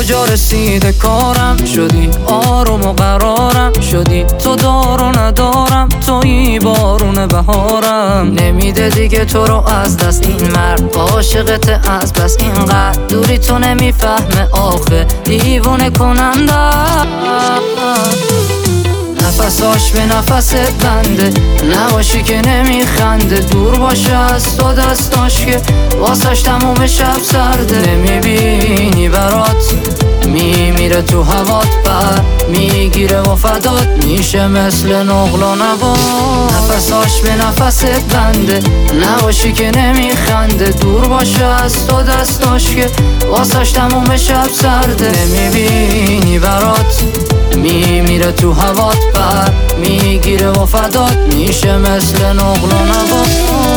کجا رسیده کارم، شدی آروم و قرارم، شدی تو دار و ندارم، تویی بارون بهارم. نمیده دیگه تو رو از دست این مرد، عاشقت از بس اینقدر دوری تو نمیفهمه آخه دیوونه کننده. نفساش به نفست بنده، نباشی که نمیخنده، دور باشه از تو دستاش که واسش تموم شب سرده. نمیبینی برات میمیره تو هوات، بر میگیره و فدات میشه مثل نقل و نبات. نفساش به نفست بنده، نباشی که نمیخنده، دور باشه از تو دستاش که واسش تموم شب سرده. نمیبینی برات میمیره تو هوات، بر میگیره و فدات میشه مثل نقل و نبات.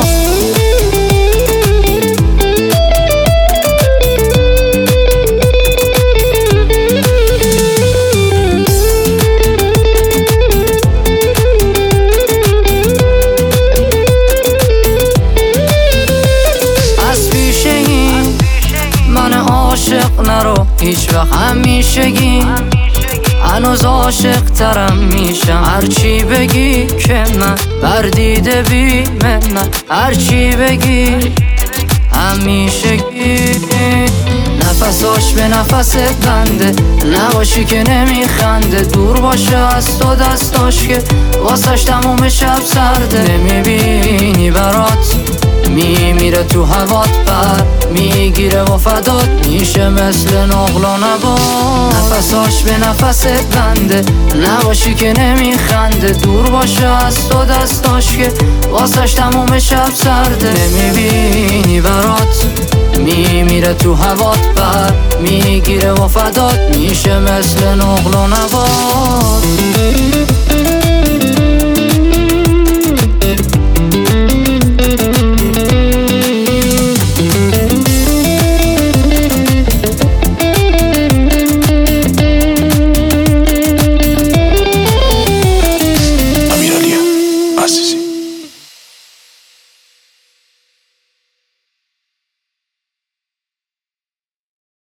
از پیش این من عاشق نرو هیچ وقت، همیشگی هنوز عاشق ترم میشم. هرچی بگی که من بردیده بی من، هرچی بگی همیشگی. نفساش به نفست بنده، نباشی که نمیخنده، دور باشه از تو دستاش که واسش تموم شب سرده. نمیبینی برات میمیره تو هوات، بر میگیره و فدات میشه مثل نقل و نبات. نفساش به نفست بنده، نباشی که نمیخنده، دور باشه از تو دستاش که واسش تموم شب سرده. نمیبینی برات میمیره تو هوات، بر میگیره و فدات میشه مثل نقل و نبات.